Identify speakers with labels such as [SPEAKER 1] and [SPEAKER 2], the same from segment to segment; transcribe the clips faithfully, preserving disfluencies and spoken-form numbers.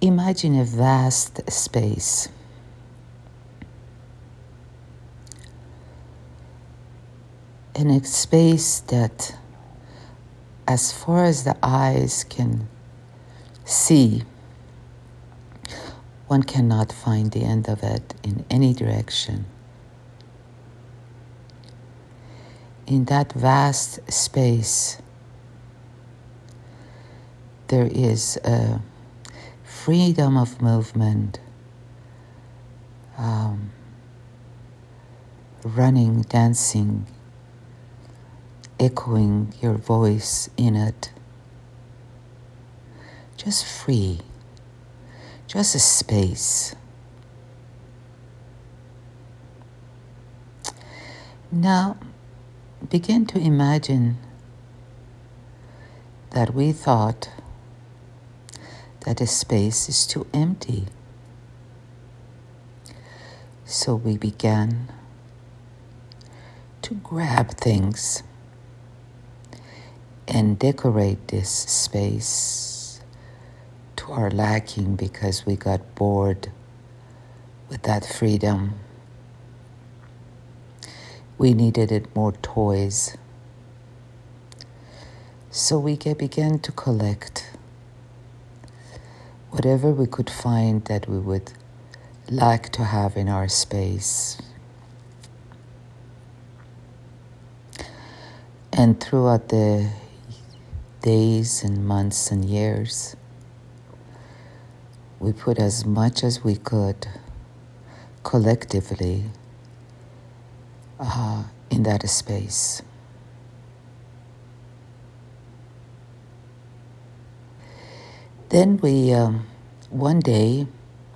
[SPEAKER 1] Imagine a vast space. In a space that, as far as the eyes can see, one cannot find the end of it in any direction. In that vast space, there is a freedom of movement, um, running, dancing, echoing your voice in it. Just free, just a space. Now, begin to imagine that we thought that a space is too empty. So we began to grab things and decorate this space to our liking because we got bored with that freedom. We needed it more toys. So we began to collect whatever we could find that we would like to have in our space. And throughout the days and months and years, we put as much as we could collectively uh, in that space. Then we, um, one day,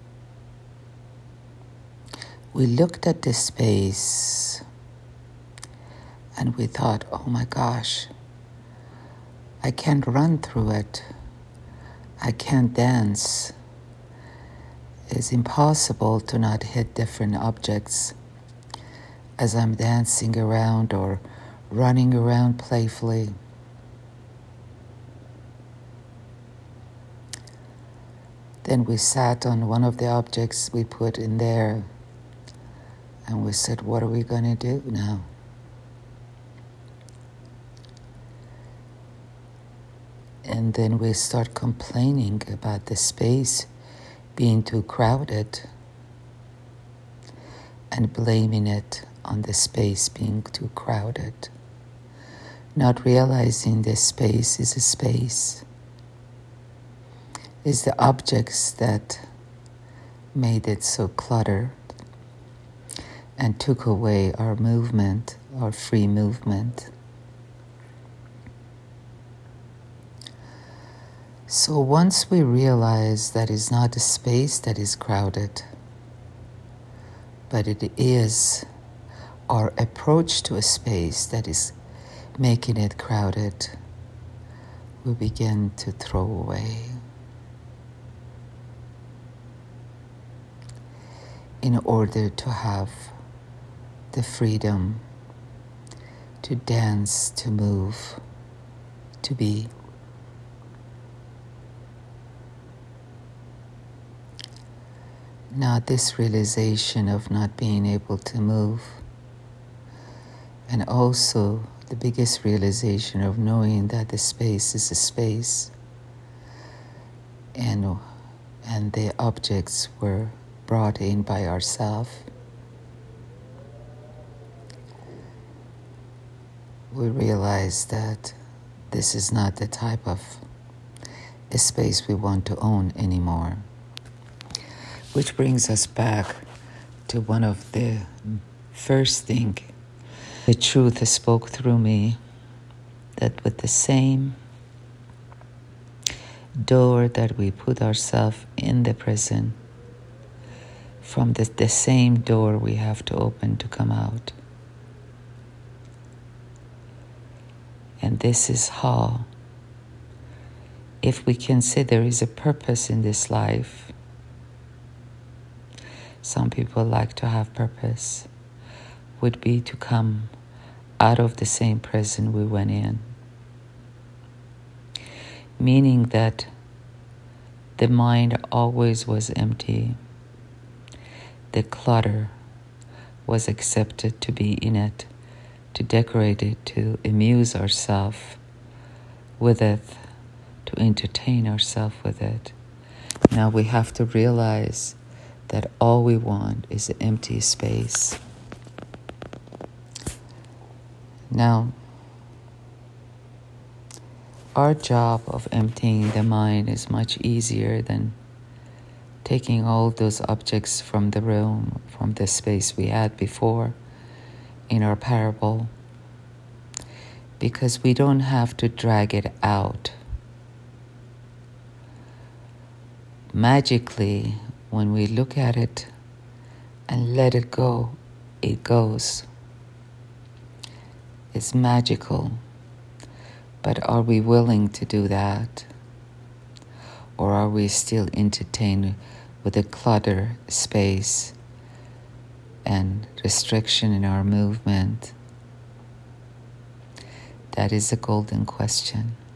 [SPEAKER 1] we looked at this space and we thought, oh my gosh, I can't run through it. I can't dance. It's impossible to not hit different objects as I'm dancing around or running around playfully. Then we sat on one of the objects we put in there and we said, what are we going to do now? And then we start complaining about the space being too crowded and blaming it on the space being too crowded, not realizing this space is a space. It's the objects that made it so cluttered and took away our movement, our free movement. So once we realize that it's not a space that is crowded, but it is our approach to a space that is making it crowded, we begin to throw away. In order to have the freedom to dance, to move, to be. Now this realization of not being able to move, and also the biggest realization of knowing that the space is a space, and and the objects were brought in by ourselves. We realize that this is not the type of a space we want to own anymore. Which brings us back to one of the first thing the truth spoke through me, that with the same door that we put ourselves in the prison, from the, the same door we have to open to come out. And this is how, if we can say there is a purpose in this life, some people like to have purpose, would be to come out of the same prison we went in. Meaning that The mind always was empty. The clutter was accepted to be in it, to decorate it, to amuse ourselves with it, to entertain ourselves with it. Now we have to realize that all we want is an empty space. Now, our job of emptying the mind is much easier than taking all those objects from the room, from the space we had before in our parable, because we don't have to drag it out. Magically, when we look at it and let it go, it goes. It's magical. But are we willing to do that? Or are we still entertained with the clutter, space, and restriction in our movement? That is a golden question.